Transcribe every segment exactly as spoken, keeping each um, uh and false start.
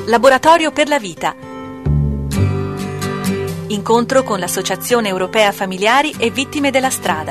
Laboratorio per la vita. Incontro con l'Associazione Europea Familiari e Vittime della Strada.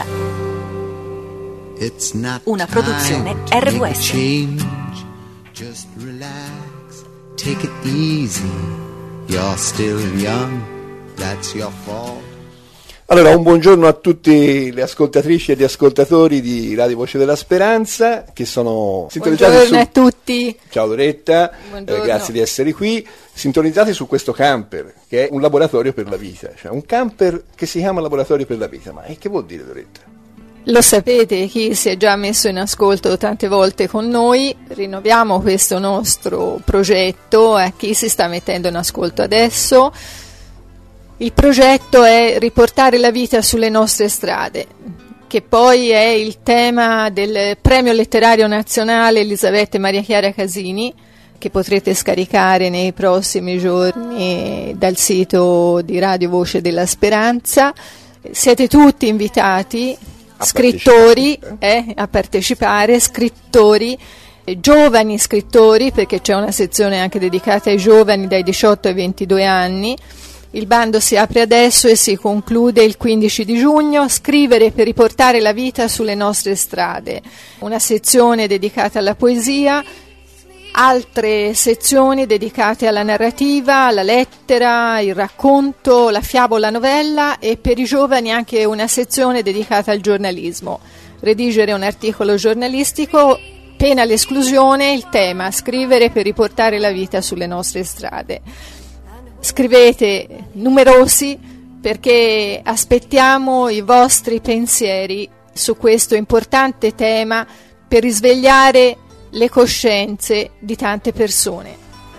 Una produzione R W S. Just relax, take it easy. You're still young, that's your fault. Allora, un buongiorno a tutte le ascoltatrici e gli ascoltatori di Radio Voce della Speranza che sono sintonizzati. Buongiorno su... a tutti. Ciao Loretta, eh, grazie di essere qui. Sintonizzati su questo camper che è un laboratorio per la vita, cioè un camper che si chiama laboratorio per la vita. Ma che vuol dire, Loretta? Lo sapete, chi si è già messo in ascolto tante volte con noi, rinnoviamo questo nostro progetto a chi si sta mettendo in ascolto adesso. Il progetto è riportare la vita sulle nostre strade, che poi è il tema del Premio Letterario Nazionale Elisabetta Maria Chiara Casini, che potrete scaricare nei prossimi giorni dal sito di Radio Voce della Speranza. Siete tutti invitati, a scrittori, partecipare. Eh, a partecipare, scrittori, eh, giovani scrittori, perché c'è una sezione anche dedicata ai giovani dai diciotto ai ventidue anni. Il bando si apre adesso e si conclude il quindici di giugno. Scrivere per riportare la vita sulle nostre strade. Una sezione dedicata alla poesia, altre sezioni dedicate alla narrativa, alla lettera, il racconto, la fiaba, la novella, e per i giovani anche una sezione dedicata al giornalismo. Redigere un articolo giornalistico, pena l'esclusione, il tema: scrivere per riportare la vita sulle nostre strade. Scrivete numerosi, perché aspettiamo i vostri pensieri su questo importante tema per risvegliare le coscienze di tante persone.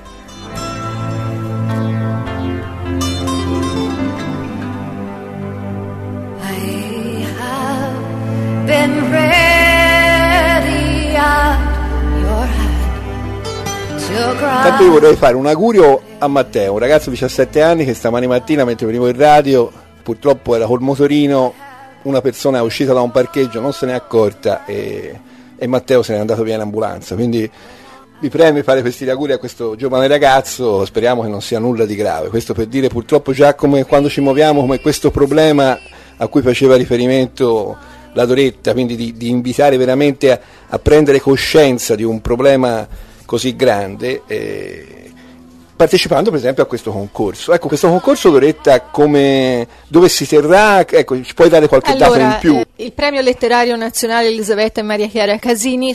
I have been ready at your hand to cry. Tanto io vorrei fare un augurio a Matteo, un ragazzo di diciassette anni che stamani mattina, mentre venivo in radio, purtroppo era col motorino, una persona è uscita da un parcheggio, non se n'è accorta e, e Matteo se n'è andato via in ambulanza. Quindi mi preme fare questi auguri a questo giovane ragazzo, speriamo che non sia nulla di grave. Questo per dire purtroppo già come quando ci muoviamo, come questo problema a cui faceva riferimento la Doretta, quindi di, di invitare veramente a, a prendere coscienza di un problema così grande, eh, partecipando per esempio a questo concorso. Ecco, questo concorso, Loretta, come, dove si terrà? Ecco, ci puoi dare qualche allora, dato in più? Eh, il Premio Letterario Nazionale Elisabetta Maria Chiara Casini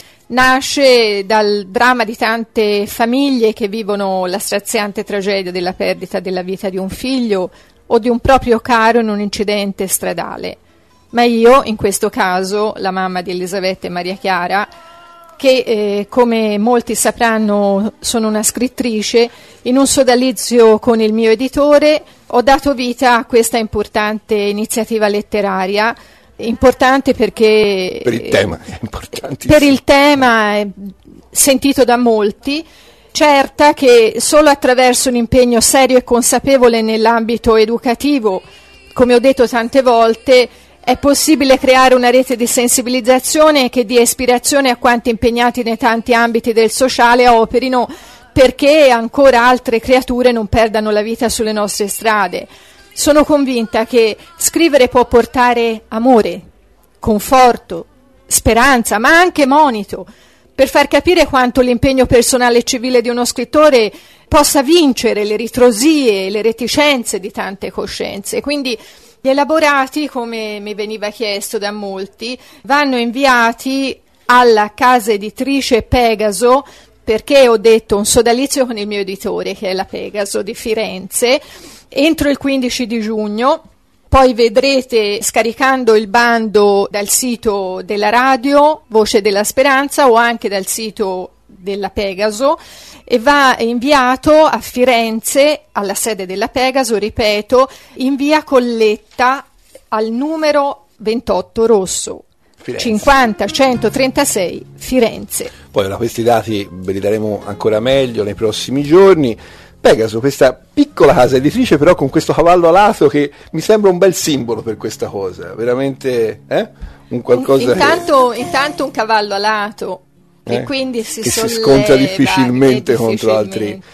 nasce dal dramma di tante famiglie che vivono la straziante tragedia della perdita della vita di un figlio o di un proprio caro in un incidente stradale. Ma io, in questo caso, la mamma di Elisabetta Maria Chiara, che eh, come molti sapranno sono una scrittrice, in un sodalizio con il mio editore ho dato vita a questa importante iniziativa letteraria, importante perché per il tema è importante, per il tema è sentito da molti, certa che solo attraverso un impegno serio e consapevole nell'ambito educativo, come ho detto tante volte, è possibile creare una rete di sensibilizzazione che dia ispirazione a quanti impegnati nei tanti ambiti del sociale operino perché ancora altre creature non perdano la vita sulle nostre strade. Sono convinta che scrivere può portare amore, conforto, speranza, ma anche monito, per far capire quanto l'impegno personale e civile di uno scrittore possa vincere le ritrosie e le reticenze di tante coscienze. Quindi gli elaborati, come mi veniva chiesto da molti, vanno inviati alla casa editrice Pegaso, perché ho detto un sodalizio con il mio editore, che è la Pegaso di Firenze, entro il quindici di giugno. Poi vedrete, scaricando il bando dal sito della radio Voce della Speranza o anche dal sito della Pegaso, e va inviato a Firenze, alla sede della Pegaso, ripeto, in via Colletta al numero ventotto Rosso, Firenze. cinquanta centotrentasei Firenze. Poi ora questi dati ve li daremo ancora meglio nei prossimi giorni. Pegaso, questa piccola casa editrice però con questo cavallo alato che mi sembra un bel simbolo per questa cosa, veramente eh? un qualcosa intanto, che... intanto un cavallo alato, Eh, e quindi si, che si solleva, scontra difficilmente, difficilmente contro altri.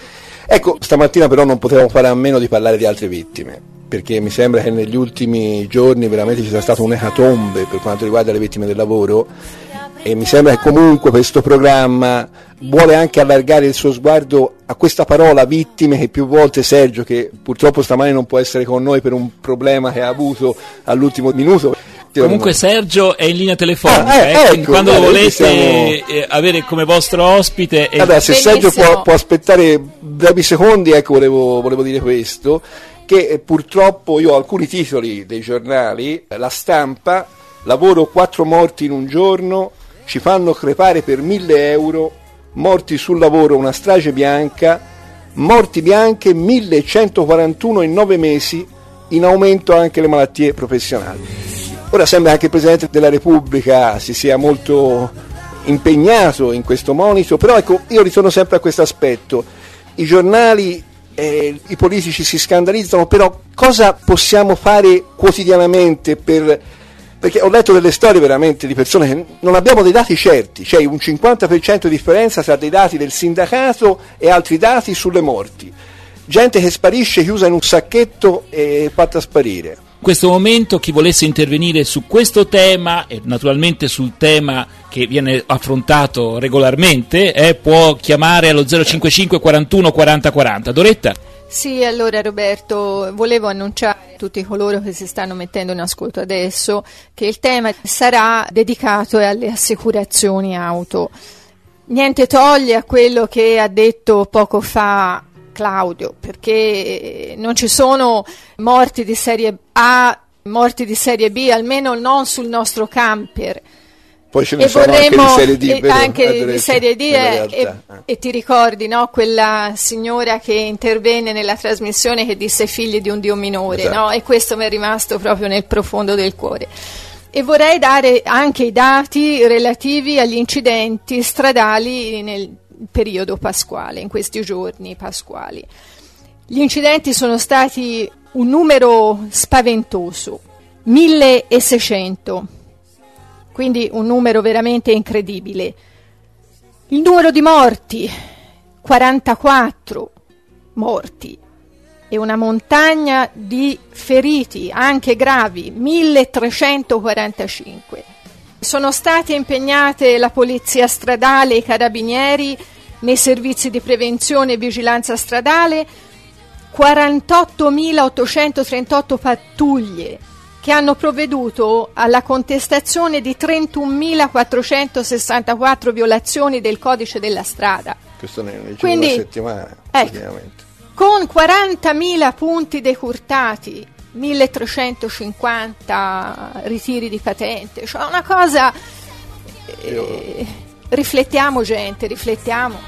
Ecco, stamattina però non potevamo fare a meno di parlare di altre vittime, perché mi sembra che negli ultimi giorni veramente ci sia stata un'ecatombe per quanto riguarda le vittime del lavoro, e mi sembra che comunque questo programma vuole anche allargare il suo sguardo a questa parola vittime, che più volte Sergio, che purtroppo stamani non può essere con noi per un problema che ha avuto all'ultimo minuto. Comunque Sergio è in linea telefonica, ah, eh, eh, ecco, quando guarda, lo volete siamo... eh, avere come vostro ospite. E... Vabbè, se Sergio può, può aspettare brevi secondi, ecco, volevo, volevo dire questo, che eh, purtroppo io ho alcuni titoli dei giornali, La Stampa, lavoro quattro morti in un giorno, ci fanno crepare per mille euro, morti sul lavoro, una strage bianca, morti bianche millecentoquarantuno in nove mesi, in aumento anche le malattie professionali. Ora sembra anche il Presidente della Repubblica si sia molto impegnato in questo monito, però ecco, io ritorno sempre a questo aspetto. I giornali, eh, i politici si scandalizzano, però cosa possiamo fare quotidianamente per... Perché ho letto delle storie veramente di persone che non abbiamo dei dati certi, cioè un cinquanta per cento di differenza tra dei dati del sindacato e altri dati sulle morti. Gente che sparisce chiusa in un sacchetto e fatta sparire. In questo momento chi volesse intervenire su questo tema e naturalmente sul tema che viene affrontato regolarmente eh, può chiamare allo zero cinquantacinque quarantuno quaranta quaranta. Doretta? Sì, allora Roberto, volevo annunciare a tutti coloro che si stanno mettendo in ascolto adesso che il tema sarà dedicato alle assicurazioni auto. Niente toglie a quello che ha detto poco fa Claudio, perché non ci sono morti di serie A, morti di serie B, almeno non sul nostro camper. Poi ce ne e sono vorremmo, anche di serie D, vero, anche di serie D e, e, e ti ricordi, no, quella signora che intervenne nella trasmissione che disse figli di un dio minore, esatto. No? E questo mi è rimasto proprio nel profondo del cuore. E vorrei dare anche i dati relativi agli incidenti stradali nel periodo pasquale, in questi giorni pasquali. Gli incidenti sono stati un numero spaventoso, milleseicento, quindi un numero veramente incredibile. Il numero di morti, quarantaquattro morti, e una montagna di feriti, anche gravi, milletrecentoquarantacinque. Sono state impegnate la polizia stradale e i carabinieri nei servizi di prevenzione e vigilanza stradale, quarantottomilaottocentotrentotto pattuglie che hanno provveduto alla contestazione di trentunomilaquattrocentosessantaquattro violazioni del codice della strada. Questo ne leggevo Quindi, una settimana, ecco, con quarantamila punti decurtati, milletrecentocinquanta ritiri di patente, cioè una cosa eh, riflettiamo gente, riflettiamo.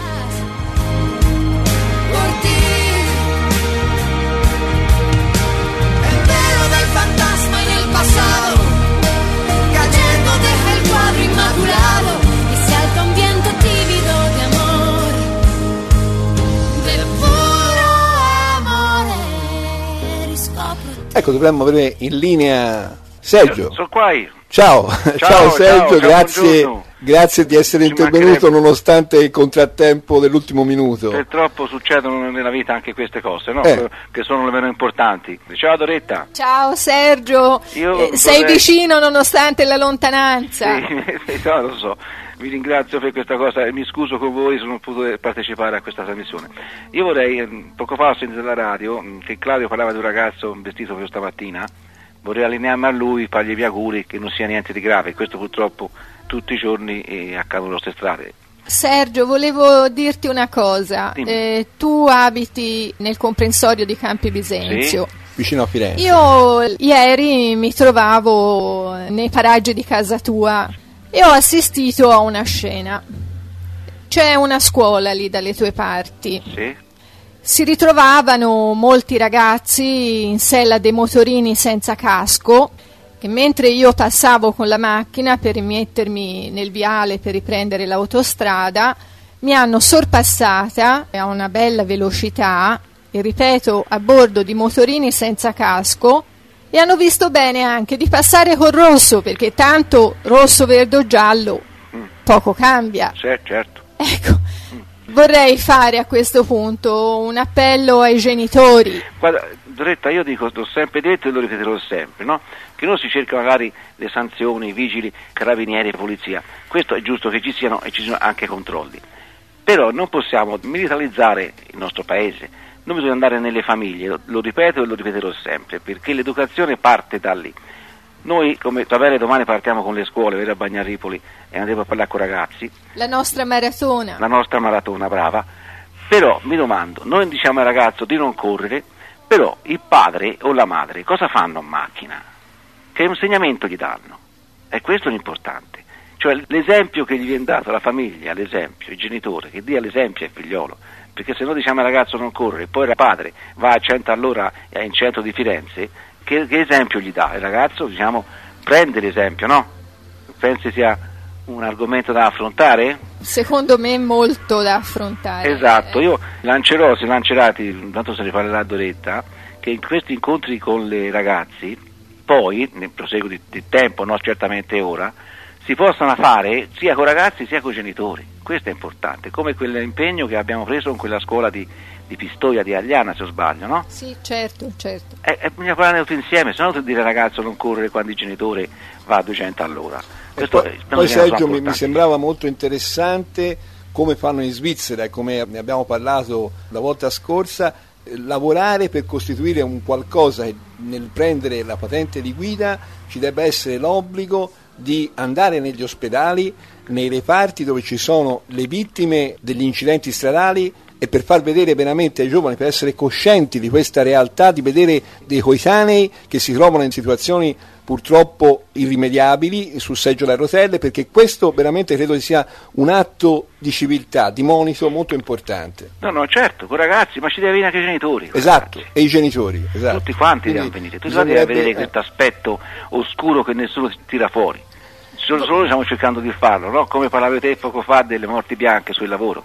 El velo del fantasma en el pasado cayendo deja el cuadro inmaculado y se alza un viento tímido de amor, de puro amore. Riscopro. Ecco, dovremmo avere in linea Sergio. Sono qua io. Ciao, ciao, ciao Sergio, ciao, grazie, ciao, grazie di essere Ci intervenuto nonostante il contrattempo dell'ultimo minuto. Purtroppo succedono nella vita anche queste cose, no? Eh. Che sono le meno importanti. Ciao Doretta. Ciao Sergio, Io eh, sei vorrei... vicino nonostante la lontananza. Sì, no, lo so. Vi ringrazio per questa cosa e mi scuso con voi se non ho potuto partecipare a questa trasmissione. Io vorrei, poco fa ho sentito dalla radio che Claudio parlava di un ragazzo vestito per stamattina. Vorrei allinearmi a lui, fargli gli auguri che non sia niente di grave. Questo purtroppo tutti i giorni eh, accade sulle strade. Sergio, volevo dirti una cosa. Eh, tu abiti nel comprensorio di Campi Bisenzio. Sì. Vicino a Firenze. Io ieri mi trovavo nei paraggi di casa tua e ho assistito a una scena. C'è una scuola lì dalle tue parti. Sì. Si ritrovavano molti ragazzi in sella dei motorini senza casco e mentre io passavo con la macchina per rimettermi nel viale per riprendere l'autostrada mi hanno sorpassata a una bella velocità, e ripeto, a bordo di motorini senza casco, e hanno visto bene anche di passare col rosso, perché tanto rosso, verde o giallo poco cambia. Sì, certo. Ecco, vorrei fare a questo punto un appello ai genitori. Guarda, Doretta, io dico, l'ho sempre detto e lo ripeterò sempre, no? Che non si cerca magari le sanzioni, i vigili, carabinieri e polizia. Questo è giusto che ci siano e ci siano anche controlli. Però non possiamo militarizzare il nostro paese, non bisogna andare nelle famiglie, lo, lo ripeto e lo ripeterò sempre, perché l'educazione parte da lì. Noi come Tabelle domani partiamo con le scuole, vero, a Bagnaripoli, e andremo a parlare con i ragazzi. La nostra maratona. La nostra maratona, brava. Però mi domando, noi diciamo al ragazzo di non correre, però il padre o la madre cosa fanno in macchina? Che insegnamento gli danno? E questo è l'importante. Cioè l'esempio che gli viene dato alla famiglia, l'esempio, il genitore, che dia l'esempio al figliolo, perché se noi diciamo al ragazzo non corre e poi il padre va a cento all'ora in centro di Firenze, che, che esempio gli dà? Il ragazzo, diciamo, prende l'esempio, no? Pensi sia un argomento da affrontare? Secondo me molto da affrontare. Esatto, io lancerò, si lancerà, intanto se ne parlerà Doretta, che in questi incontri con i ragazzi, poi, nel proseguo di, di tempo, no certamente ora, si possano fare sia con i ragazzi sia con i genitori. Questo è importante, come quell'impegno che abbiamo preso in quella scuola di, di Pistoia di Agliana, se non sbaglio, no? Sì, certo, certo. E, e bisogna parlare tutti insieme, se no tu dire al ragazzo non correre quando il genitore va a duecento all'ora. Questo poi, poi Sergio mi, mi sembrava molto interessante come fanno in Svizzera e come ne abbiamo parlato la volta scorsa, eh, lavorare per costituire un qualcosa che nel prendere la patente di guida ci debba essere l'obbligo di andare negli ospedali, nei reparti dove ci sono le vittime degli incidenti stradali e per far vedere veramente ai giovani, per essere coscienti di questa realtà, di vedere dei coetanei che si trovano in situazioni purtroppo irrimediabili sul seggio a rotelle, perché questo veramente credo che sia un atto di civiltà, di monito molto importante. No, no, certo, con i ragazzi, ma ci deve venire anche i genitori. Esatto, ragazzi. E i genitori. Esatto. Tutti quanti devono venire. Tu devi vedere eh. questo aspetto oscuro che nessuno tira fuori. Solo, solo stiamo cercando di farlo, no? Come parlavi te poco fa delle morti bianche sul lavoro.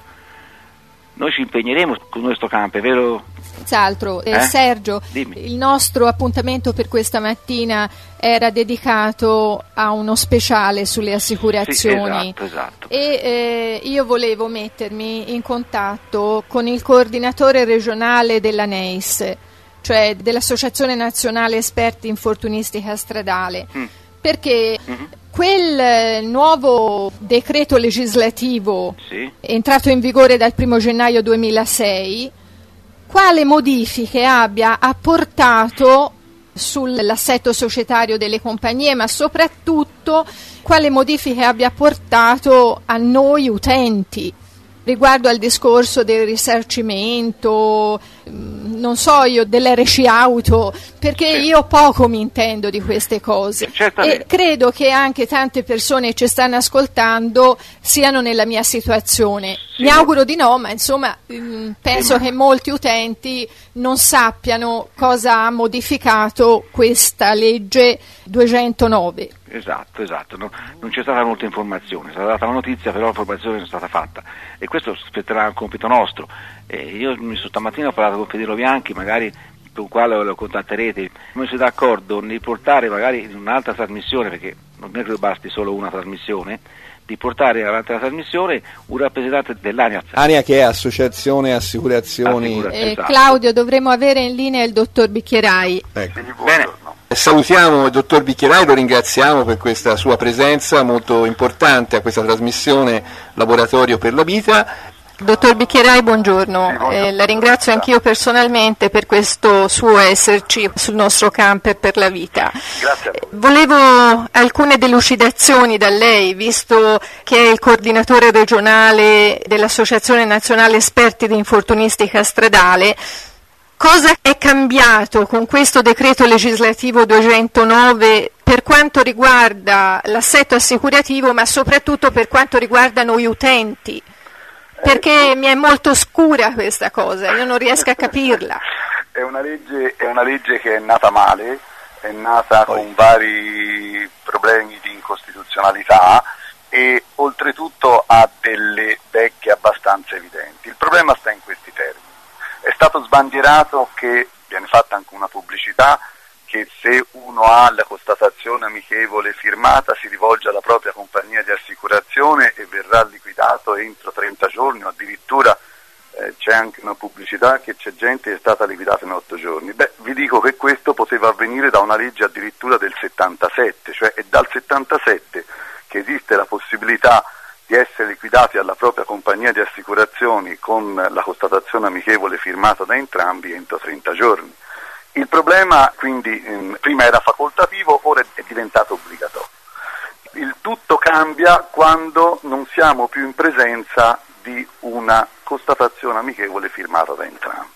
Noi ci impegneremo con questo campo, è vero? Senz'altro. Eh, eh? Sergio, Dimmi. Il nostro appuntamento per questa mattina era dedicato a uno speciale sulle assicurazioni. Sì, esatto, esatto. E eh, io volevo mettermi in contatto con il coordinatore regionale della N E I S, cioè dell'Associazione Nazionale Esperti Infortunistica Stradale, mm. perché mm-hmm. quel nuovo decreto legislativo sì. entrato in vigore dal primo gennaio duemilasei, quale modifiche abbia apportato sull'assetto societario delle compagnie, ma soprattutto quale modifiche abbia apportato a noi utenti riguardo al discorso del risarcimento, non so io, dell'R C auto, perché sì. io poco mi intendo di queste cose Certamente. E credo che anche tante persone che ci stanno ascoltando siano nella mia situazione. Sì. Mi auguro di no, ma insomma mh, penso sì, ma... che molti utenti non sappiano cosa ha modificato questa legge duecentonove. Esatto, esatto, no, non c'è stata molta informazione, è stata data la notizia, però l'informazione non è stata fatta e questo spetterà un compito nostro. Eh, io stamattina ho parlato con Federico Bianchi, magari con il quale lo contatterete, noi siamo d'accordo nel portare magari in un'altra trasmissione, perché non è che basti solo una trasmissione, di portare avanti la trasmissione un rappresentante dell'ANIA. ANIA che è Associazione Assicurazioni. Assicura- Eh, esatto. Claudio, dovremo avere in linea il dottor Bicchierai. Ecco. Bene. Salutiamo il dottor Bicchierai, lo ringraziamo per questa sua presenza molto importante a questa trasmissione Laboratorio per la Vita. Dottor Bicchierai, buongiorno. Eh, la ringrazio anch'io personalmente per questo suo esserci sul nostro camper per la vita. Grazie a voi. Volevo alcune delucidazioni da lei, visto che è il coordinatore regionale dell'Associazione Nazionale Esperti di Infortunistica Stradale. Cosa è cambiato con questo decreto legislativo duecentonove per quanto riguarda l'assetto assicurativo, ma soprattutto per quanto riguarda noi utenti? Perché mi è molto scura questa cosa, io non riesco a capirla. È una legge, è una legge che è nata male, è nata con vari problemi di incostituzionalità e oltretutto ha delle becche abbastanza evidenti. Il problema sta in questi termini. È stato sbandierato che viene fatta anche una pubblicità che se uno ha la constatazione amichevole firmata si rivolge alla propria compagnia di assicurazione e verrà liquidato entro trenta giorni o addirittura pubblicità che c'è gente che è stata liquidata in otto giorni. Beh, vi dico che questo poteva avvenire da una legge addirittura del settantasette, cioè è dal settantasette che esiste la possibilità di essere liquidati alla propria compagnia di assicurazioni con la constatazione amichevole firmata da entrambi entro trenta giorni. Il problema quindi ehm, prima era facoltativo, ora è diventato obbligatorio. Il tutto cambia quando non siamo più in presenza di una constatazione amichevole firmata da entrambi.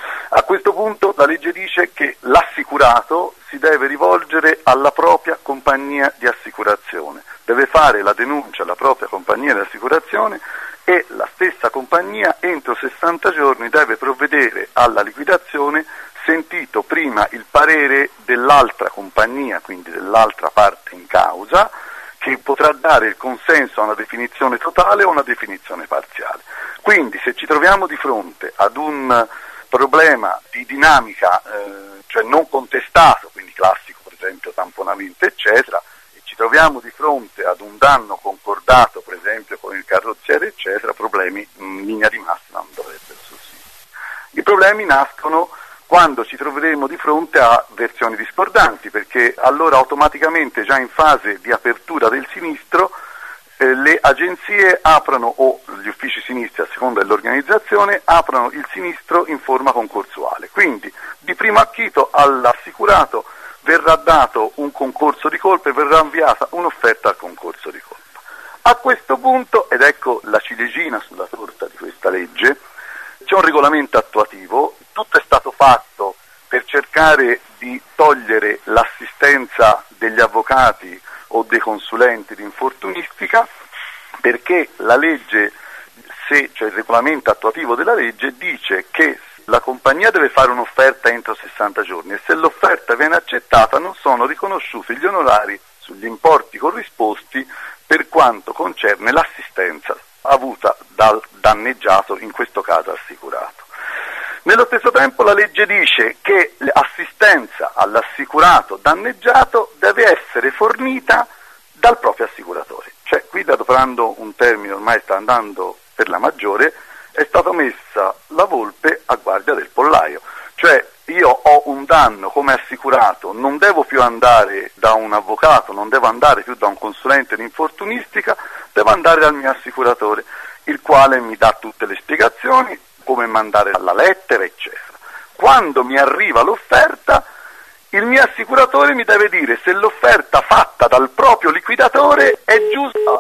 A questo punto la legge dice che l'assicurato si deve rivolgere alla propria compagnia di assicurazione, deve fare la denuncia alla propria compagnia di assicurazione e la stessa compagnia entro sessanta giorni deve provvedere alla liquidazione, sentito prima il parere dell'altra compagnia, quindi dell'altra parte in causa, che potrà dare il consenso a una definizione totale o una definizione parziale. Quindi se ci troviamo di fronte ad un problema di dinamica, eh, cioè non contestato, quindi classico per esempio tamponamento eccetera, e ci troviamo di fronte ad un danno concordato per esempio con il carrozziere eccetera, problemi in linea di massima non dovrebbero sussistere. I problemi nascono quando ci troveremo di fronte a versioni discordanti, perché allora automaticamente già in fase di apertura del sinistro eh, le agenzie aprono, o gli uffici sinistri a seconda dell'organizzazione, aprono il sinistro in forma concorsuale. Quindi di primo acchito all'assicurato verrà dato un concorso di colpa e verrà inviata un'offerta al concorso di colpa. A questo punto, ed ecco la ciliegina sulla torta di questa legge, c'è un regolamento attuativo. Tutto è stato fatto per cercare di togliere l'assistenza degli avvocati o dei consulenti di infortunistica, perché la legge, se, cioè il regolamento attuativo della legge, dice che la compagnia deve fare un'offerta entro sessanta giorni e se l'offerta viene accettata non sono riconosciuti gli onorari sugli importi corrisposti per quanto concerne l'assistenza avuta dal danneggiato, in questo caso assicurato. Nello stesso tempo la legge dice che l'assistenza all'assicurato danneggiato deve essere fornita dal proprio assicuratore. Cioè, qui adoperando un termine ormai sta andando per la maggiore, è stata messa la volpe a guardia del pollaio. Cioè, io ho un danno come assicurato, non devo più andare da un avvocato, non devo andare più da un consulente di infortunistica, devo andare dal mio assicuratore, il quale mi dà tutte le spiegazioni, come mandare la lettera, eccetera. Quando mi arriva l'offerta, il mio assicuratore mi deve dire se l'offerta fatta dal proprio liquidatore è giusta.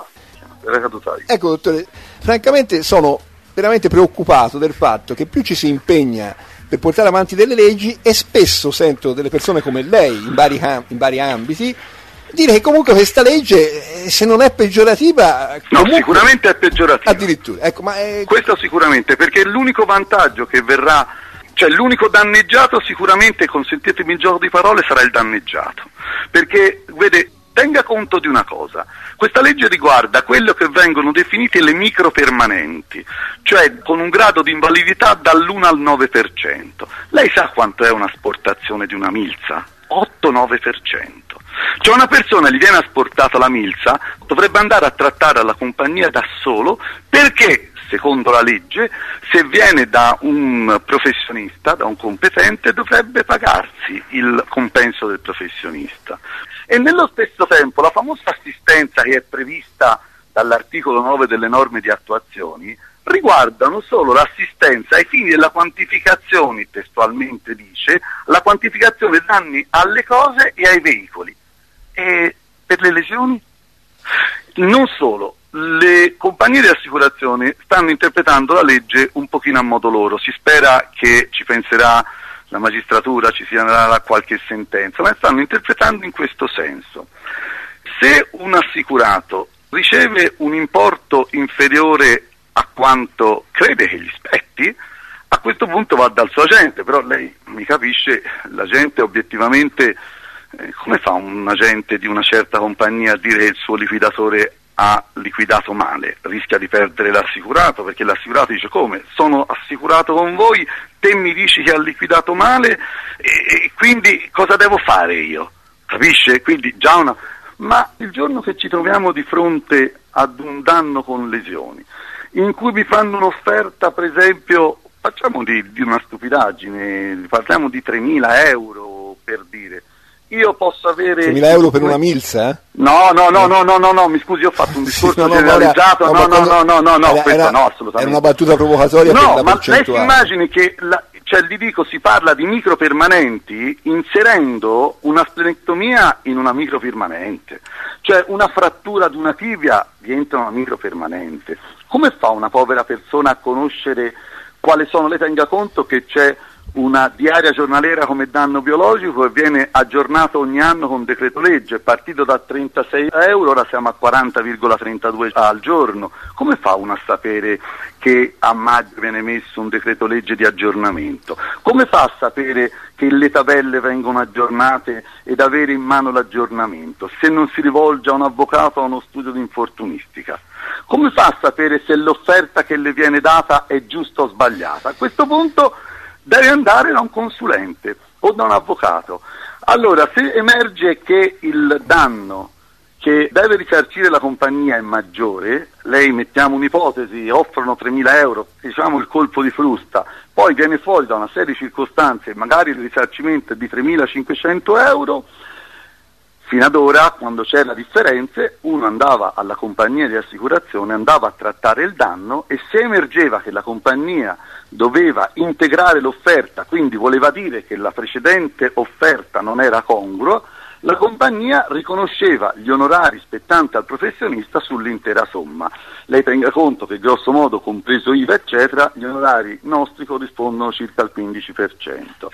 Ecco, dottore, francamente sono veramente preoccupato del fatto che più ci si impegna per portare avanti delle leggi, e spesso sento delle persone come lei in vari, in vari ambiti dire che comunque questa legge, eh, se non è peggiorativa, no, sicuramente è peggiorativa, addirittura, ecco, ma è... questo sicuramente, perché l'unico vantaggio che verrà, cioè l'unico danneggiato sicuramente, consentitemi il gioco di parole, sarà il danneggiato, perché vede, tenga conto di una cosa, questa legge riguarda quello che vengono definite le micropermanenti, cioè con un grado di invalidità dall'uno al nove per cento. Lei sa quanto è un'asportazione di una milza? otto nove per cento. Cioè una persona gli viene asportata la milza, dovrebbe andare a trattare alla compagnia da solo, perché secondo la legge se viene da un professionista, da un competente, dovrebbe pagarsi il compenso del professionista. E nello stesso tempo la famosa assistenza che è prevista dall'articolo nove delle norme di attuazioni riguardano solo l'assistenza ai fini della quantificazione, testualmente dice, la quantificazione danni alle cose e ai veicoli. E per le lesioni? Non solo, le compagnie di assicurazione stanno interpretando la legge un pochino a modo loro, si spera che ci penserà la magistratura, ci sia qualche sentenza, ma stanno interpretando in questo senso. Se un assicurato riceve un importo inferiore a quanto crede che gli spetti, a questo punto va dal suo agente, però lei mi capisce, l'agente obiettivamente, eh, come fa un agente di una certa compagnia a dire che il suo liquidatore ha liquidato male? Rischia di perdere l'assicurato, perché l'assicurato dice: come? Sono assicurato con voi, te mi dici che ha liquidato male, e, e quindi cosa devo fare io? Capisce? Quindi già una... Ma il giorno che ci troviamo di fronte ad un danno con lesioni, in cui mi fanno un'offerta per esempio facciamo di, di una stupidaggine, parliamo di tremila euro per dire. Io posso avere tremila euro per una milza? No, no, no, no, no, no, no, mi scusi, ho fatto un discorso no, no, generalizzato, no, no, no, no, no, no, era, questo era, no, assolutamente. Era una battuta provocatoria no, per la ma percentuale. lei si immagini che, la, cioè gli dico, si parla di micropermanenti inserendo una splenectomia in una micropermanente, cioè una frattura di una tibia diventa una micropermanente. Come fa una povera persona a conoscere quali sono? Le tenga conto che c'è una diaria giornaliera come danno biologico e viene aggiornato ogni anno con decreto legge, è partito da trentasei euro, ora siamo a quaranta virgola trentadue al giorno. Come fa uno a sapere che a maggio viene messo un decreto legge di aggiornamento? Come fa a sapere che le tabelle vengono aggiornate ed avere in mano l'aggiornamento se non si rivolge a un avvocato o a uno studio di infortunistica? Come fa a sapere se l'offerta che le viene data è giusta o sbagliata? A questo punto deve andare da un consulente o da un avvocato. Allora, se emerge che il danno che deve risarcire la compagnia è maggiore, lei, mettiamo un'ipotesi, offrono tremila euro, diciamo il colpo di frusta, poi viene fuori da una serie di circostanze, magari il risarcimento è di tremilacinquecento euro, fino ad ora, quando c'era differenze, uno andava alla compagnia di assicurazione, andava a trattare il danno e se emergeva che la compagnia doveva integrare l'offerta, quindi voleva dire che la precedente offerta non era congrua, la compagnia riconosceva gli onorari spettanti al professionista sull'intera somma. Lei tenga conto che grosso modo, compreso I V A eccetera, gli onorari nostri corrispondono circa al quindici per cento.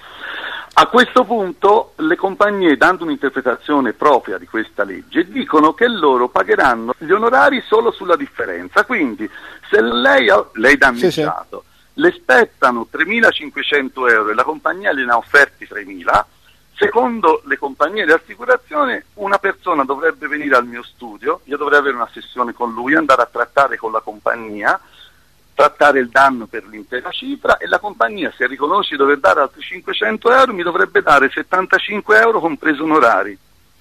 A questo punto le compagnie, dando un'interpretazione propria di questa legge, dicono che loro pagheranno gli onorari solo sulla differenza, quindi se lei ha lei danneggiato, sì, sì, le spettano tremilacinquecento euro e la compagnia gliene ha offerti tremila, secondo le compagnie di assicurazione una persona dovrebbe venire al mio studio, io dovrei avere una sessione con lui, andare a trattare con la compagnia, trattare il danno per l'intera cifra e la compagnia, se riconosce di dover dare altri cinquecento euro, mi dovrebbe dare settantacinque euro compreso onorari.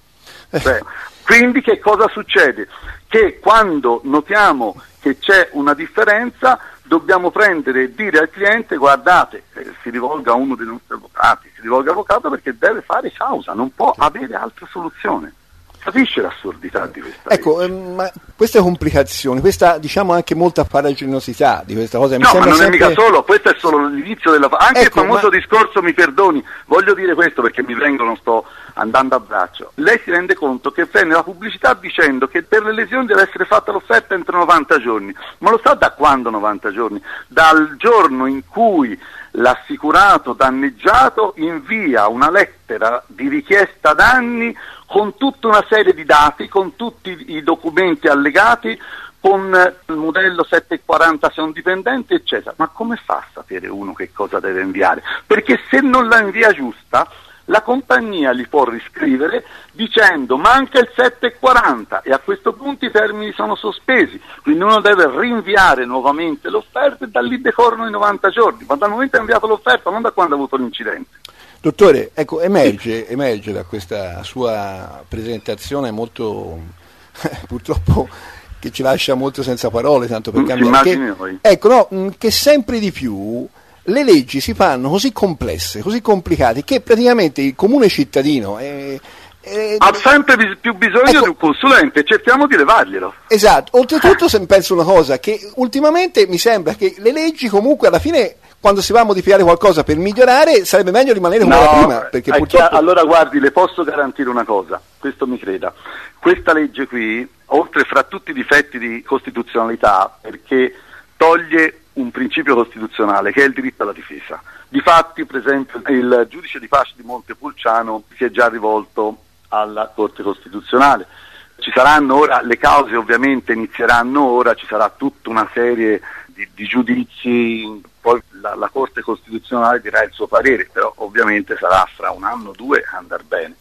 Beh, quindi che cosa succede? Che quando notiamo che c'è una differenza dobbiamo prendere e dire al cliente: guardate, eh, si rivolga a uno dei nostri avvocati, si rivolga all'avvocato perché deve fare causa, non può avere altra soluzione. Capisce l'assurdità di questa ecco, ehm, ma queste complicazioni, questa diciamo anche molta farraginosità di questa cosa, mi no, sembra ma non sempre... è mica solo, questo è solo l'inizio della anche ecco, il famoso ma... discorso, mi perdoni, voglio dire questo perché mi vengono, sto andando a braccio. Lei si rende conto che venne la pubblicità dicendo che per le lesioni deve essere fatta l'offerta entro novanta giorni, ma lo sa da quando novanta giorni? Dal giorno in cui l'assicurato danneggiato invia una lettera di richiesta danni con tutta una serie di dati, con tutti i documenti allegati, con il modello settecentoquaranta se è un dipendente, eccetera. Ma come fa a sapere uno che cosa deve inviare? Perché se non la invia giusta, la compagnia gli può riscrivere dicendo manca il settecentoquaranta e a questo punto i termini sono sospesi, quindi uno deve rinviare nuovamente l'offerta e da lì decorrono i novanta giorni, ma dal momento che ha inviato l'offerta, non da quando ha avuto l'incidente. Dottore, ecco, emerge, emerge da questa sua presentazione molto, purtroppo, che ci lascia molto senza parole, tanto per cambiare, che, ecco, no, che sempre di più le leggi si fanno così complesse, così complicate, che praticamente il comune cittadino è, è... ha sempre bis- più bisogno ecco, di un consulente, cerchiamo di levarglielo. Esatto, oltretutto se penso una cosa, che ultimamente mi sembra che le leggi comunque alla fine, quando si va a modificare qualcosa per migliorare, sarebbe meglio rimanere come no, era prima, perché purtroppo... chiaro, allora guardi, le posso garantire una cosa, questo mi creda, questa legge qui, oltre fra tutti i difetti di costituzionalità, perché toglie un principio costituzionale che è il diritto alla difesa. Difatti, per esempio, il giudice di pace di Montepulciano si è già rivolto alla Corte Costituzionale. Ci saranno ora, le cause ovviamente inizieranno ora, ci sarà tutta una serie di, di giudizi, poi la, la Corte Costituzionale dirà il suo parere, però ovviamente sarà fra un anno o due a andar bene.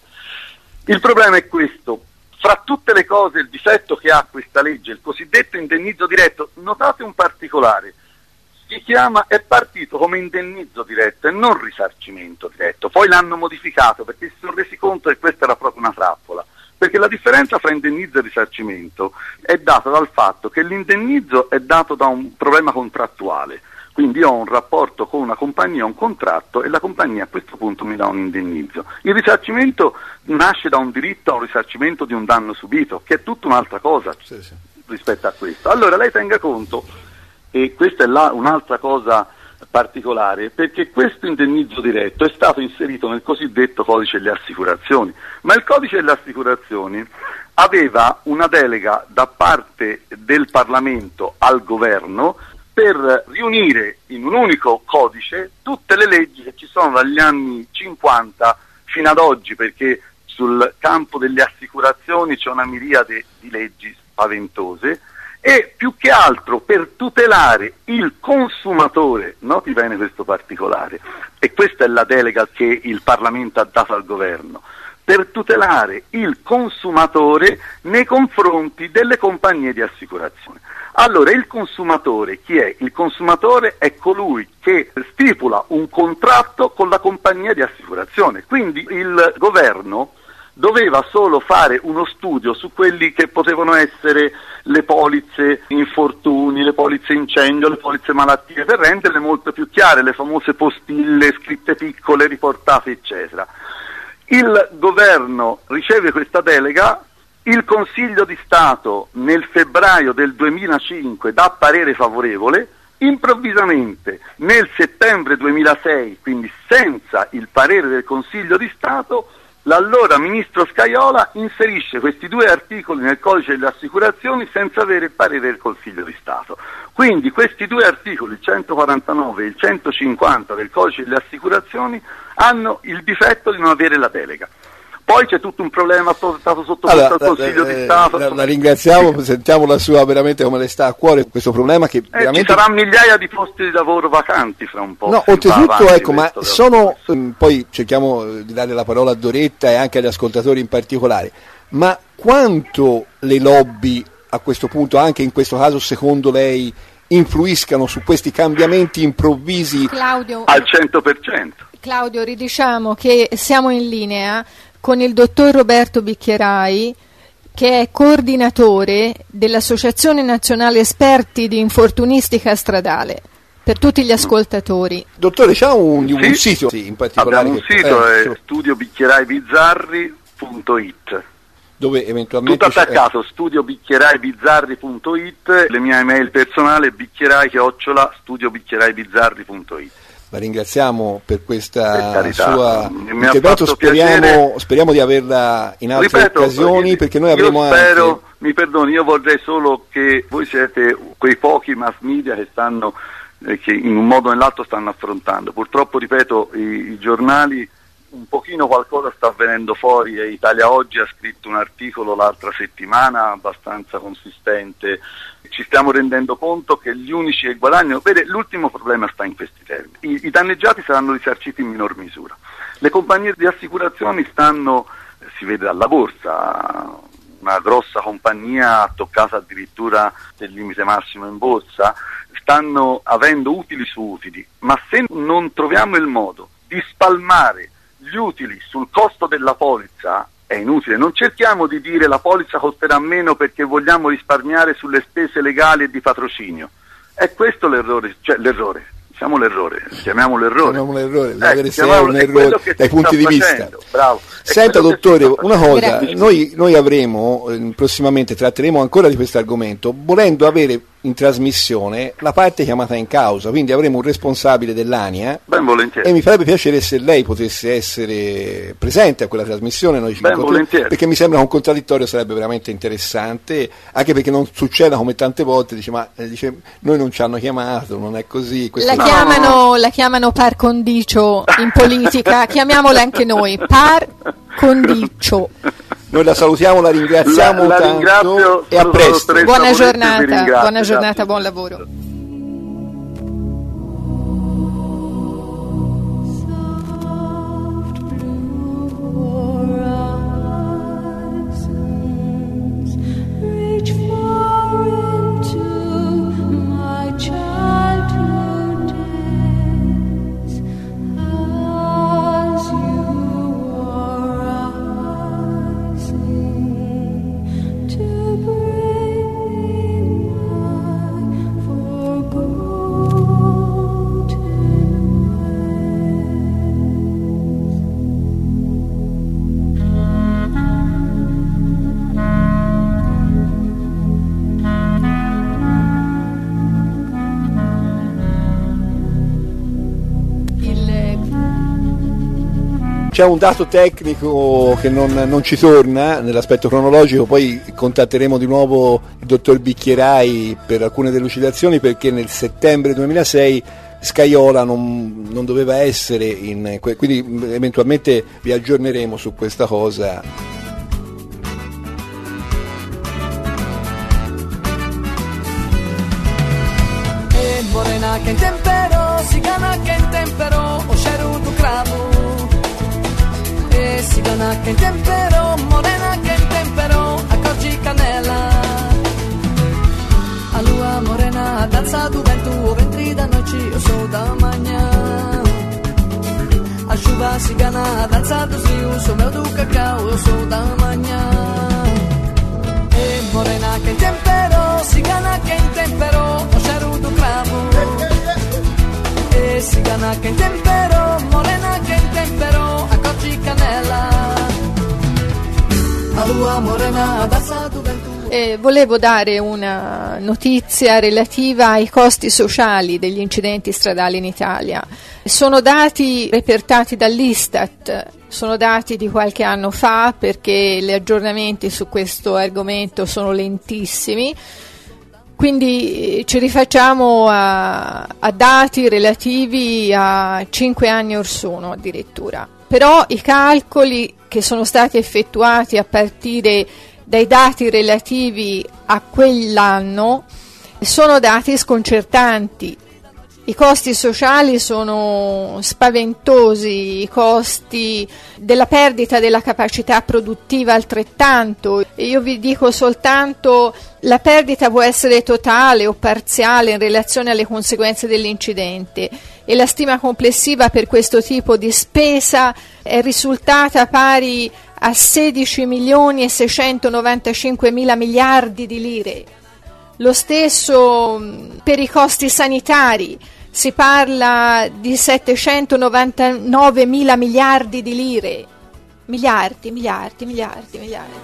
Il problema è questo. Fra tutte le cose, il difetto che ha questa legge, il cosiddetto indennizzo diretto, notate un particolare, si chiama, è partito come indennizzo diretto e non risarcimento diretto, poi l'hanno modificato perché si sono resi conto che questa era proprio una trappola, perché la differenza fra indennizzo e risarcimento è data dal fatto che l'indennizzo è dato da un problema contrattuale, Quindi io ho un rapporto con una compagnia, un contratto, e la compagnia a questo punto mi dà un indennizzo. Il risarcimento nasce da un diritto a un risarcimento di un danno subito, che è tutta un'altra cosa sì, sì. rispetto a questo. Allora lei tenga conto, e questa è la, un'altra cosa particolare, perché questo indennizzo diretto è stato inserito nel cosiddetto codice delle assicurazioni, ma il codice delle assicurazioni aveva una delega da parte del Parlamento al governo per riunire in un unico codice tutte le leggi che ci sono dagli anni cinquanta fino ad oggi, perché sul campo delle assicurazioni c'è una miriade di leggi spaventose, e più che altro per tutelare il consumatore, noti bene questo particolare, e questa è la delega che il Parlamento ha dato al governo, per tutelare il consumatore nei confronti delle compagnie di assicurazione. Allora, il consumatore chi è? Il consumatore è colui che stipula un contratto con la compagnia di assicurazione, quindi il governo doveva solo fare uno studio su quelli che potevano essere le polizze infortuni, le polizze incendio, le polizze malattie, per renderle molto più chiare, le famose postille scritte piccole, riportate, eccetera. Il governo riceve questa delega, il Consiglio di Stato nel febbraio del duemilacinque dà parere favorevole, improvvisamente nel settembre duemilasei, quindi senza il parere del Consiglio di Stato, l'allora ministro Scajola inserisce questi due articoli nel codice delle assicurazioni senza avere il parere del Consiglio di Stato. Quindi questi due articoli, il centoquarantanove e il centocinquanta del codice delle assicurazioni, hanno il difetto di non avere la delega. Poi c'è tutto un problema stato sottoposto allora, al Consiglio eh, di Stato. La, la ringraziamo, sentiamo la sua veramente come le sta a cuore questo problema che eh, veramente... Ci saranno migliaia di posti di lavoro vacanti fra un po'. No, oltretutto ecco, ma sono, mh, poi cerchiamo di dare la parola a Doretta e anche agli ascoltatori in particolare, ma quanto le lobby a questo punto, anche in questo caso secondo lei, influiscano su questi cambiamenti improvvisi? Claudio, al cento per cento. Claudio, ridiciamo che siamo in linea con il dottor Roberto Bicchierai, che è coordinatore dell'Associazione Nazionale Esperti di Infortunistica Stradale, per tutti gli ascoltatori. Dottore, c'ha un, sì? un sito sì, in particolare? Abbiamo un sito, eh, è studio bicchierai bizzarri punto it, dove eventualmente tutto attaccato, studio bicchierai bizzarri punto it, le mie email personali bicchierai chiocciola studio bicchierai bizzarri punto it. La ringraziamo per questa per sua intervento, speriamo, speriamo di averla in altre Ripeto, occasioni, perché noi avremo io spero, anche... mi perdoni, io vorrei solo che voi siete quei pochi mass media che stanno, eh, che in un modo o nell'altro stanno affrontando. Purtroppo, ripeto, i, i giornali, un pochino qualcosa sta venendo fuori, e Italia Oggi ha scritto un articolo l'altra settimana abbastanza consistente. Ci stiamo rendendo conto che gli unici che guadagnano, vede, l'ultimo problema sta in questi termini: I, i danneggiati saranno risarciti in minor misura. Le compagnie di assicurazioni stanno, si vede dalla borsa, una grossa compagnia toccata addirittura del limite massimo in borsa, stanno avendo utili su utili, ma se non troviamo il modo di spalmare gli utili sul costo della polizza, è inutile. Non cerchiamo di dire la polizza costerà meno perché vogliamo risparmiare sulle spese legali e di patrocinio. È questo l'errore, cioè l'errore, diciamo l'errore, chiamiamolo errore. Chiamiamolo errore, eh, l'avere sempre un errore dai punti di vista. Bravo. Senta dottore, una cosa, noi, noi avremo, eh, prossimamente tratteremo ancora di questo argomento, volendo avere in trasmissione la parte chiamata in causa, quindi avremo un responsabile dell'ANIA. Ben volentieri. E mi farebbe piacere se lei potesse essere presente a quella trasmissione, noi ci ben volentieri, perché mi sembra che un contraddittorio sarebbe veramente interessante, anche perché non succeda come tante volte, dice ma eh, dice, noi non ci hanno chiamato, non è così. La no. chiamano, la chiamano par condicio in politica, chiamiamola anche noi, par condicio. Noi la salutiamo, la ringraziamo la, la tanto ringrazio, e a presto. Buona giornata, buona giornata, buon lavoro. For C'è un dato tecnico che non, non ci torna nell'aspetto cronologico, poi contatteremo di nuovo il dottor Bicchierai per alcune delucidazioni, perché nel settembre duemilasei Scajola non, non doveva essere in, quindi eventualmente vi aggiorneremo su questa cosa. E morena che in tempero, sigana che in tempero, o sharu du cravo. E sigana che in tempero, morena che in tempero, accorgi canela. A lua morena danza du vento, o ventri da noci, o so da magna. A chuva cigana danza do rio, so mel do cacau, eu sou da magna. E morena que tempero, cigana que tempero, o cheiro do cravo. E cigana que tempero, morena que tempero, accorgi canela. A lua morena danza do vento. Eh, volevo dare una notizia relativa ai costi sociali degli incidenti stradali in Italia. Sono dati repertati dall'Istat, sono dati di qualche anno fa, perché gli aggiornamenti su questo argomento sono lentissimi, quindi ci rifacciamo a, a dati relativi a cinque anni or sono addirittura. Però i calcoli che sono stati effettuati a partire dai dati relativi a quell'anno sono dati sconcertanti. I costi sociali sono spaventosi, i costi della perdita della capacità produttiva altrettanto. E io vi dico soltanto, la perdita può essere totale o parziale in relazione alle conseguenze dell'incidente, e la stima complessiva per questo tipo di spesa è risultata pari a sedici milioni e seicentonovantacinque mila miliardi di lire. Lo stesso per i costi sanitari, si parla di settecentonovantanove mila miliardi di lire. Miliardi, miliardi, miliardi, miliardi.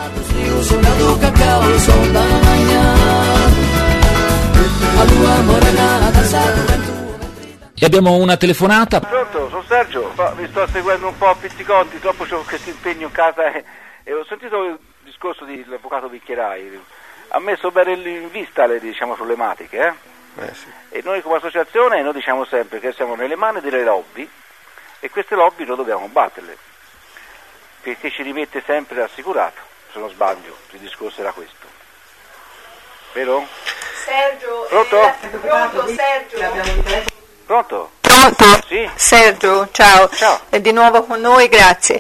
E abbiamo una telefonata. Pronto, sono Sergio, vi sto seguendo un po' a pizziconti, troppo c'ho questo impegno in casa e, e ho sentito il discorso dell'avvocato Bicchierai. Ha messo bene in vista le, diciamo, problematiche, eh? Eh sì. E noi come associazione noi diciamo sempre che siamo nelle mani delle lobby, e queste lobby noi dobbiamo combatterle, perché ci rimette sempre assicurato, se non sbaglio, il discorso era questo, vero? Sergio, pronto? Eh, pronto Sergio? Pronto? Pronto? Sì. Sergio, ciao. Ciao. È di nuovo con noi, grazie.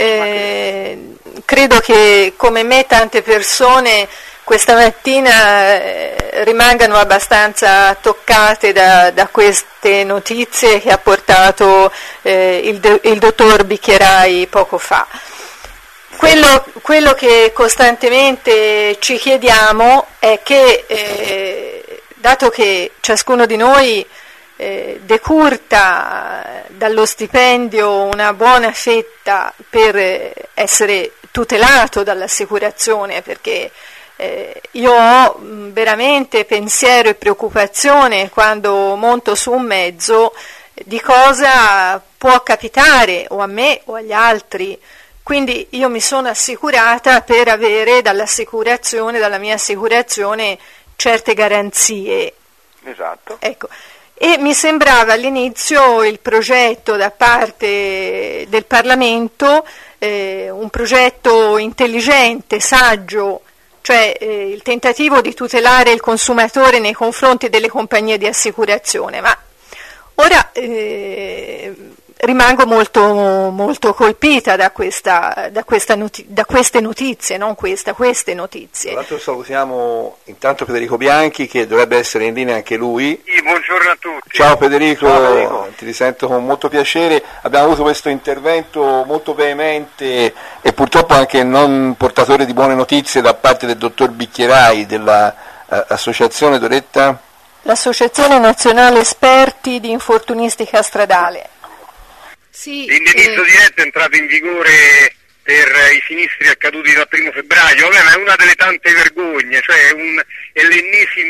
Eh, credo che come me tante persone questa mattina eh, rimangano abbastanza toccate da, da queste notizie che ha portato eh, il, il dottor Bicchierai poco fa. Quello, quello che costantemente ci chiediamo è che, eh, dato che ciascuno di noi eh, decurta dallo stipendio una buona fetta per essere tutelato dall'assicurazione, perché Eh, io ho mh, veramente pensiero e preoccupazione quando monto su un mezzo di cosa può capitare o a me o agli altri, quindi io mi sono assicurata per avere dall'assicurazione, dalla mia assicurazione, certe garanzie. Esatto. Ecco. E mi sembrava all'inizio il progetto da parte del Parlamento eh, un progetto intelligente, saggio, cioè eh, il tentativo di tutelare il consumatore nei confronti delle compagnie di assicurazione, ma ora eh, rimango molto, molto colpita da, questa, da, questa noti- da queste notizie, non questa, queste notizie. Tra l'altro salutiamo intanto Federico Bianchi, che dovrebbe essere in linea anche lui. Sì, buongiorno a tutti. Ciao Federico, Ciao Federico. Ti risento con molto piacere. Abbiamo avuto questo intervento molto veemente e purtroppo anche non portatore di buone notizie da parte del dottor Bicchierai dell'associazione Doretta? L'Associazione Nazionale Esperti di Infortunistica Stradale. Sì, L'indennizzo eh, diretto è entrato in vigore per i sinistri accaduti dal primo febbraio, vabbè, ma è una delle tante vergogne, cioè un, è l'ennesimo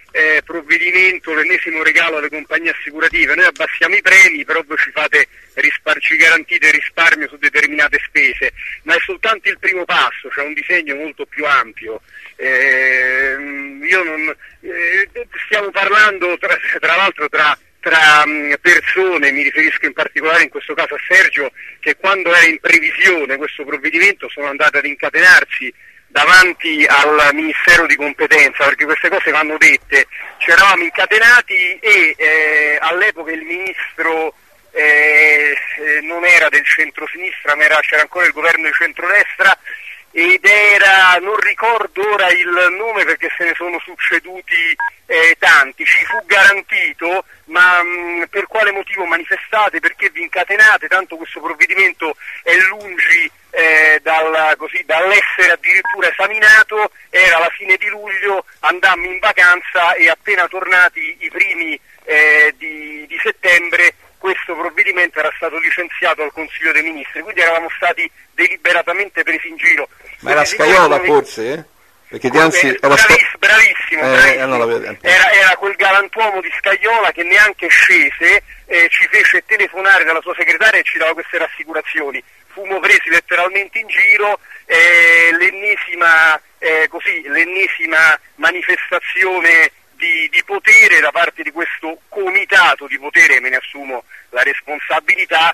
eh, provvedimento, l'ennesimo regalo alle compagnie assicurative. Noi abbassiamo i premi, però voi ci fate rispar- ci garantite risparmio su determinate spese, ma è soltanto il primo passo, c'è un disegno molto più ampio. Eh, io non, eh, stiamo parlando tra, tra l'altro tra tra persone, mi riferisco in particolare in questo caso a Sergio, che quando era in previsione questo provvedimento sono andate ad incatenarsi davanti al Ministero di competenza, perché queste cose vanno dette. Ci eravamo incatenati e eh, all'epoca il ministro eh, eh, non era del centro-sinistra, ma era, c'era ancora il governo di centrodestra, ed era, non ricordo ora il nome perché se ne sono succeduti eh, tanti, ci fu garantito, ma mh, per quale motivo manifestate, perché vi incatenate, tanto questo provvedimento è lungi eh, dal, così, dall'essere addirittura esaminato, era la fine di luglio, andammo in vacanza e appena tornati i primi eh, di, di settembre questo provvedimento era stato licenziato al Consiglio dei Ministri, quindi eravamo stati deliberatamente presi in giro. Ma era Scajola come... forse? Eh? Perché Dianzi eh, era braviss- sca... bravissimo, eh, bravissimo. Eh, non era, era quel galantuomo di Scajola che neanche scese, eh, ci fece telefonare dalla sua segretaria e ci dava queste rassicurazioni. Fummo presi letteralmente in giro, eh, l'ennesima, eh, così, l'ennesima manifestazione Di, di potere da parte di questo comitato di potere, me ne assumo la responsabilità,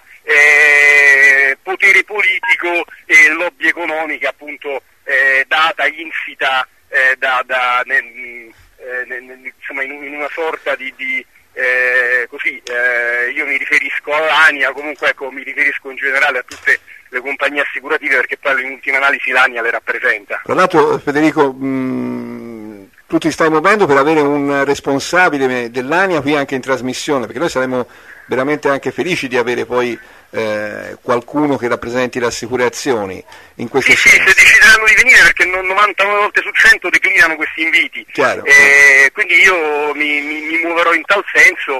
eh, potere politico e lobby economica appunto eh, data insita eh, da, da, nel, eh, nel, insomma in, in una sorta di, di eh, così, eh, io mi riferisco all'ANIA, comunque ecco, mi riferisco in generale a tutte le compagnie assicurative perché poi in ultima analisi l'ANIA le rappresenta. Tra l'altro Federico, mh... tu ti stai muovendo per avere un responsabile dell'ANIA qui anche in trasmissione, perché noi saremmo veramente anche felici di avere poi eh, qualcuno che rappresenti le assicurazioni in questo sì, senso. Sì, se decideranno di venire, perché novantanove volte su cento declinano questi inviti. Chiaro, eh, chiaro. Quindi io mi, mi, mi muoverò in tal senso.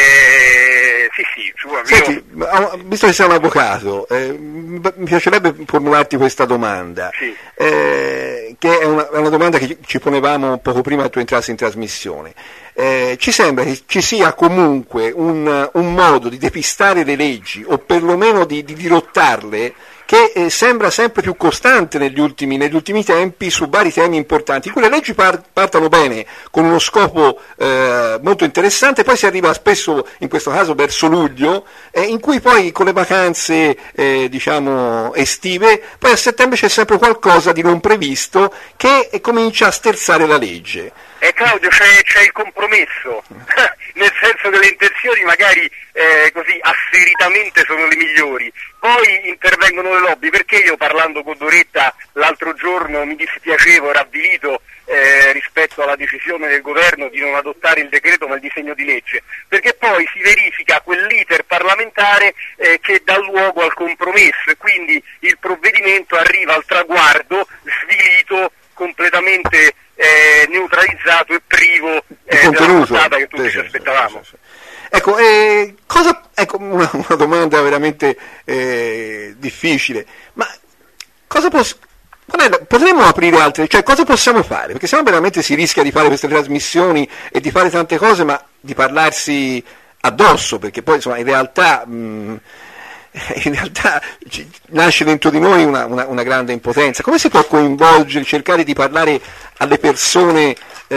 Eh, sì, sì, Senti, io... visto che sei un avvocato, eh, mi piacerebbe formularti questa domanda, sì. eh, che è una, è una domanda che ci ponevamo poco prima che tu entrassi in trasmissione. Eh, ci sembra che ci sia comunque un, un modo di depistare le leggi, o perlomeno di, di dirottarle, che eh, sembra sempre più costante negli ultimi, negli ultimi tempi su vari temi importanti, in cui le leggi par- partano bene con uno scopo eh, molto interessante, poi si arriva spesso, in questo caso verso luglio, eh, in cui poi con le vacanze eh, diciamo estive, poi a settembre c'è sempre qualcosa di non previsto che eh, comincia a sterzare la legge. Eh Claudio, c'è, c'è il compromesso, nel senso che le intenzioni magari eh, così asseritamente sono le migliori, poi intervengono le lobby, perché io parlando con Doretta l'altro giorno mi dispiacevo, ravvilito eh, rispetto alla decisione del governo di non adottare il decreto ma il disegno di legge, perché poi si verifica quell'iter parlamentare eh, che dà luogo al compromesso e quindi il provvedimento arriva al traguardo svilito, completamente eh, neutralizzato e privo eh, della portata che tutti sì, ci aspettavamo. Sì, sì, sì. Ecco, eh, cosa, ecco una, una domanda veramente eh, difficile, ma cosa posso, potremmo aprire altre, cioè cosa possiamo fare? Perché sennò veramente si rischia di fare queste trasmissioni e di fare tante cose, ma di parlarsi addosso, perché poi insomma in realtà... Mh, in realtà nasce dentro di noi una, una, una grande impotenza. Come si può coinvolgere, cercare di parlare alle persone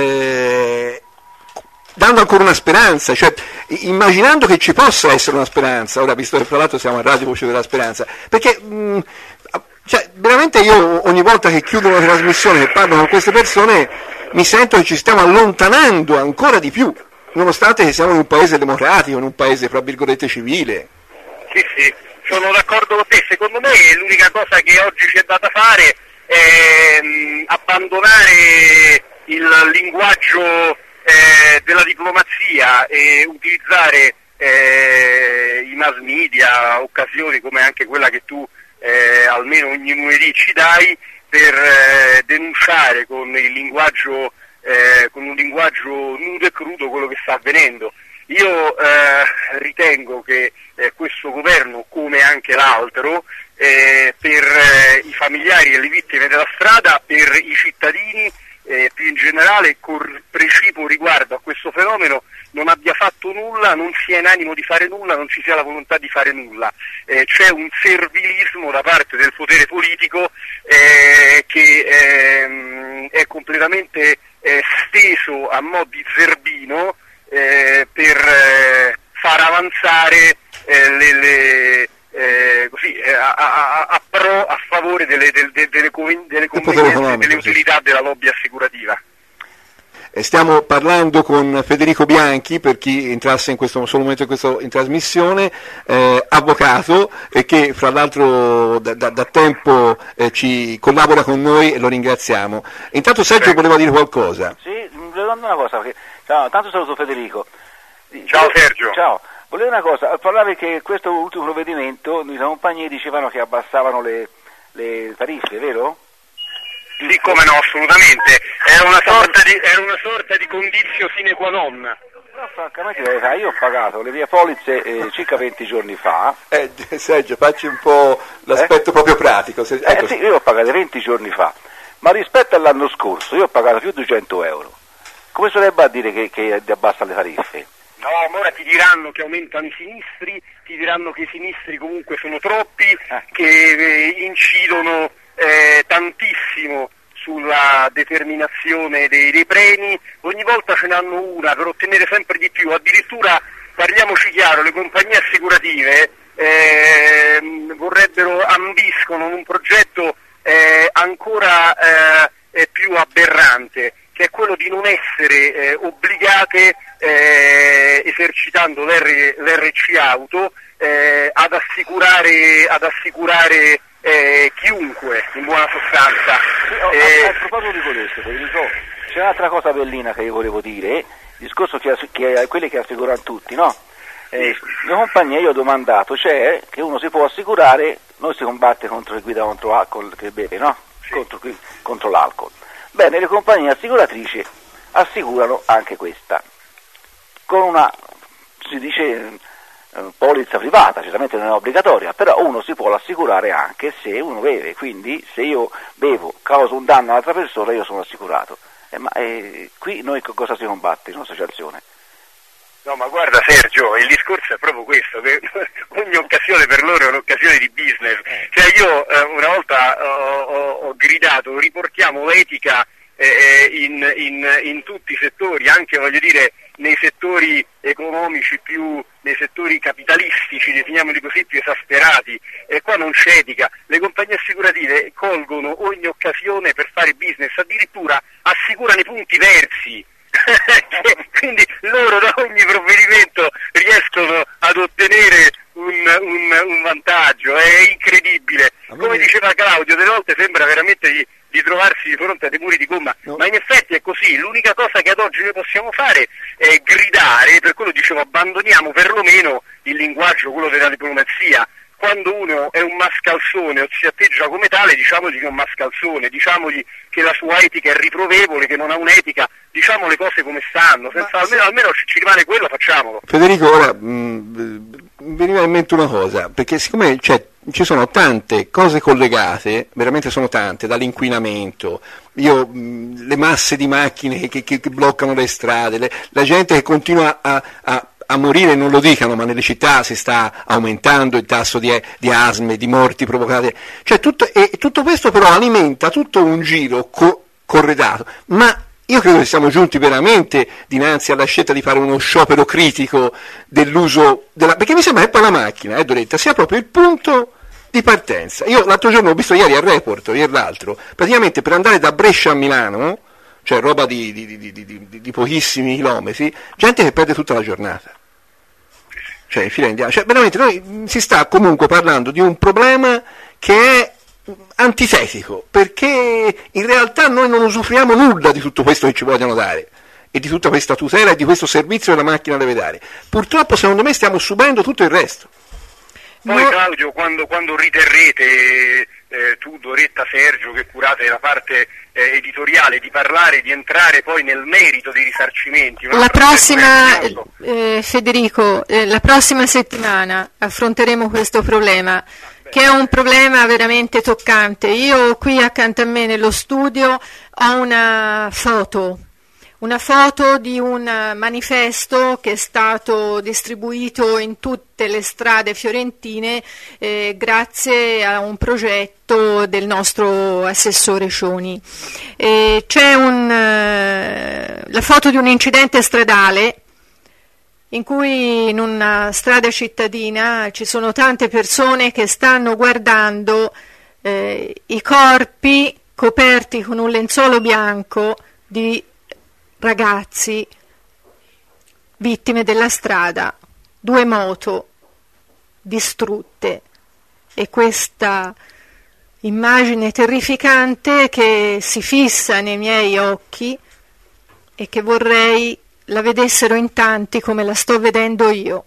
eh, dando ancora una speranza, cioè immaginando che ci possa essere una speranza, ora visto che fra l'altro siamo a Radio Voce della Speranza, perché mh, cioè, veramente io ogni volta che chiudo una trasmissione e parlo con queste persone mi sento che ci stiamo allontanando ancora di più, nonostante che siamo in un paese democratico, in un paese fra virgolette civile. Sì, sì, sono d'accordo con te, secondo me l'unica cosa che oggi ci è data fare è mh, abbandonare il linguaggio eh, della diplomazia e utilizzare eh, i mass media, occasioni come anche quella che tu eh, almeno ogni lunedì ci dai per eh, denunciare con il linguaggio, eh, con un linguaggio nudo e crudo quello che sta avvenendo. Io eh, ritengo che eh, questo governo, come anche l'altro, eh, per eh, i familiari e le vittime della strada, per i cittadini, eh, più in generale, cor- precipuo riguardo a questo fenomeno non abbia fatto nulla, non sia in animo di fare nulla, non ci sia la volontà di fare nulla. Eh, c'è un servilismo da parte del potere politico eh, che ehm, è completamente eh, steso a mo' di zerbino eh, per eh, far avanzare eh, le, le eh, così, eh, a, a, a, pro, a favore delle, delle, delle, delle convenienze e delle utilità della lobby assicurativa. Stiamo parlando con Federico Bianchi, per chi entrasse in questo solo momento in, questo, in trasmissione, eh, avvocato, e che fra l'altro da, da, da tempo eh, ci collabora con noi e lo ringraziamo. Intanto Sergio voleva dire qualcosa. Sì, volevo dire una cosa, perché, ciao, tanto saluto Federico. Ciao Sergio. Ciao, volevo una cosa, parlavi che questo ultimo provvedimento, le compagnie dicevano che abbassavano le, le tariffe, vero? Sì, come no, assolutamente. Era una sorta di, era una sorta di condizio sine qua non. No, francamente, io ho pagato le mie polizze eh, circa venti giorni fa. Eh, Sergio, facci un po' l'aspetto eh? proprio pratico. Se, ecco. Eh sì, io ho pagato venti giorni fa, ma rispetto all'anno scorso io ho pagato più di duecento euro. Come sarebbe a dire che, che abbassa le tariffe? No, ma ora ti diranno che aumentano i sinistri, ti diranno che i sinistri comunque sono troppi, eh. che eh, incidono Eh, tantissimo sulla determinazione dei, dei premi, ogni volta ce n'hanno una per ottenere sempre di più, addirittura, parliamoci chiaro, le compagnie assicurative eh, vorrebbero, ambiscono un progetto eh, ancora eh, più aberrante, che è quello di non essere eh, obbligate, eh, esercitando l'R C auto, eh, ad assicurare, ad assicurare Eh, chiunque, in buona sostanza. Sì, oh, eh, a, a proposito di questo, c'è un'altra cosa bellina che io volevo dire, il discorso che, che quelli che assicurano tutti, no? Eh, le compagnie, io ho domandato, c'è che uno si può assicurare, noi si combatte contro chi guida contro alcol che beve, no? Sì. Contro, contro l'alcol. Bene, le compagnie assicuratrici assicurano anche questa, con una, si dice, polizza privata, certamente non è obbligatoria, però uno si può assicurare anche se uno beve, quindi se io bevo, causo un danno all'altra persona, io sono assicurato. Eh, ma eh, qui noi cosa si combatte in un'associazione? No, ma guarda Sergio, il discorso è proprio questo, che ogni occasione per loro è un'occasione di business. Cioè io eh, una volta ho, ho, ho gridato, riportiamo l'etica eh, in, in, in tutti i settori, anche voglio dire nei settori economici più, nei settori capitalistici, definiamoli così, più esasperati, e qua non c'è etica. Le compagnie assicurative colgono ogni occasione per fare business, addirittura assicurano i punti persi. Quindi loro da ogni provvedimento riescono ad ottenere un, un, un vantaggio, è incredibile. Come diceva Claudio, delle volte sembra veramente di, di trovarsi di fronte a dei muri di gomma, no. Ma in effetti è così. L'unica cosa che ad oggi noi possiamo fare è gridare, per quello dicevo abbandoniamo perlomeno il linguaggio, quello della diplomazia. Quando uno è un mascalzone o si atteggia come tale, diciamogli che è un mascalzone, diciamogli che la sua etica è riprovevole, che non ha un'etica, diciamo le cose come stanno, senza, almeno, almeno ci rimane quello, facciamolo. Federico, ora mh, mi veniva in mente una cosa, perché siccome c'è, ci sono tante cose collegate, veramente sono tante, dall'inquinamento, io, mh, le masse di macchine che, che, che bloccano le strade, le, la gente che continua a, a a morire, non lo dicano, ma nelle città si sta aumentando il tasso di, di asme, di morti provocate, cioè tutto, e tutto questo però alimenta tutto un giro co- corredato, ma io credo che siamo giunti veramente dinanzi alla scelta di fare uno sciopero critico dell'uso della, perché mi sembra che poi la macchina, eh, Doretta, sia proprio il punto di partenza. Io l'altro giorno ho visto, ieri al Report, ieri l'altro, praticamente per andare da Brescia a Milano, cioè roba di, di, di, di, di, di pochissimi chilometri, gente che perde tutta la giornata. Cioè, in fila indiana. Cioè, veramente noi si sta comunque parlando di un problema che è antitetico, perché in realtà noi non usufruiamo nulla di tutto questo che ci vogliono dare e di tutta questa tutela e di questo servizio che la macchina deve dare. Purtroppo, secondo me, stiamo subendo tutto il resto. Poi, no. Claudio, quando, quando riterrete, eh, tu, Doretta, Sergio, che curate la parte eh, editoriale, di parlare, di entrare poi nel merito dei risarcimenti. La prossima, eh, Federico, eh, la prossima settimana affronteremo questo problema, che è un problema veramente toccante. Io qui accanto a me nello studio ho una foto, una foto di un manifesto che è stato distribuito in tutte le strade fiorentine eh, grazie a un progetto del nostro assessore Cioni. Eh, c'è un, eh, la foto di un incidente stradale in cui in una strada cittadina ci sono tante persone che stanno guardando eh, i corpi coperti con un lenzuolo bianco di ragazzi vittime della strada, due moto distrutte, e questa immagine terrificante che si fissa nei miei occhi e che vorrei la vedessero in tanti come la sto vedendo io.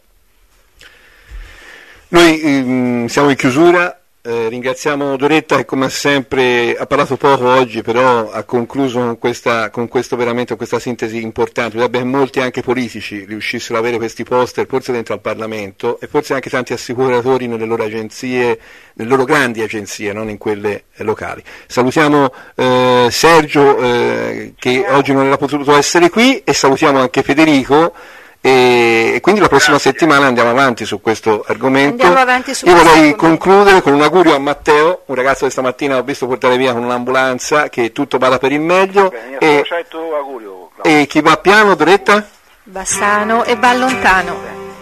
Noi ehm, siamo in chiusura. Eh, ringraziamo Doretta che come sempre ha parlato poco oggi, però ha concluso con questa, con questo veramente, questa sintesi importante. Vorrebbe che molti anche politici riuscissero ad avere questi poster, forse dentro al Parlamento, e forse anche tanti assicuratori nelle loro agenzie, nelle loro grandi agenzie, non in quelle eh, locali. Salutiamo eh, Sergio eh, che oggi non era potuto essere qui, e salutiamo anche Federico. E quindi la prossima Grazie. settimana andiamo avanti su questo argomento. Andiamo avanti su Io questo vorrei argomento. concludere con un augurio a Matteo, un ragazzo che stamattina ho visto portare via con un'ambulanza, che tutto vada per il meglio. Bene, e, augurio, e chi va piano, Doretta? Va sano e va lontano.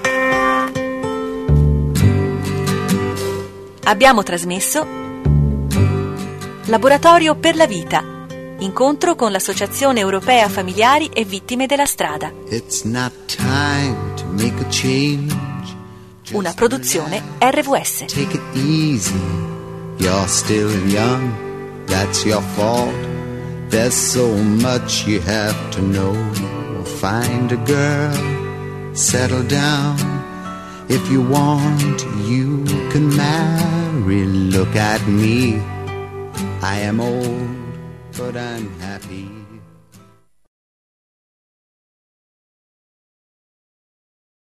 Abbiamo trasmesso Laboratorio per la vita. Incontro con l'Associazione Europea Familiari e Vittime della Strada. It's not time to make a change. Just Una produzione R V S. take it easy. You're still young, that's your fault. There's so much you have to know. Find a girl, settle down. If you want, you can marry. Look at me, I am old, but I'm happy.